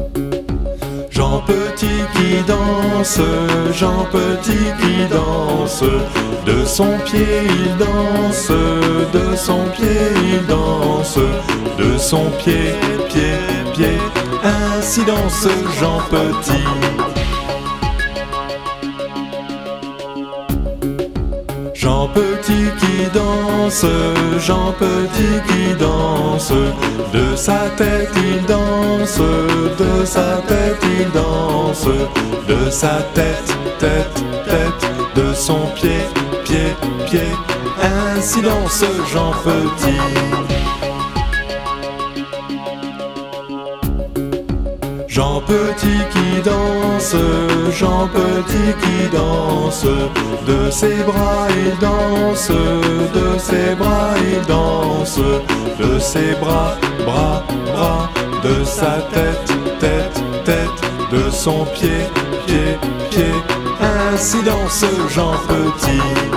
Jean Petit qui danse, Jean Petit qui danse, de son pied il danse, de son pied il danse, de son pied, pied, pied, ainsi danse Jean Petit. Jean Petit qui danse, Jean Petit qui danse, de sa tête il danse, de sa tête il danse, de sa tête, tête, tête, de son pied, pied, pied, ainsi danse Jean Petit. Jean Petit qui danse, Jean Petit qui danse, de ses bras il danse, de ses bras il danse, de ses bras, bras, bras, de sa tête, tête, tête, de son pied, pied, pied, ainsi danse Jean Petit.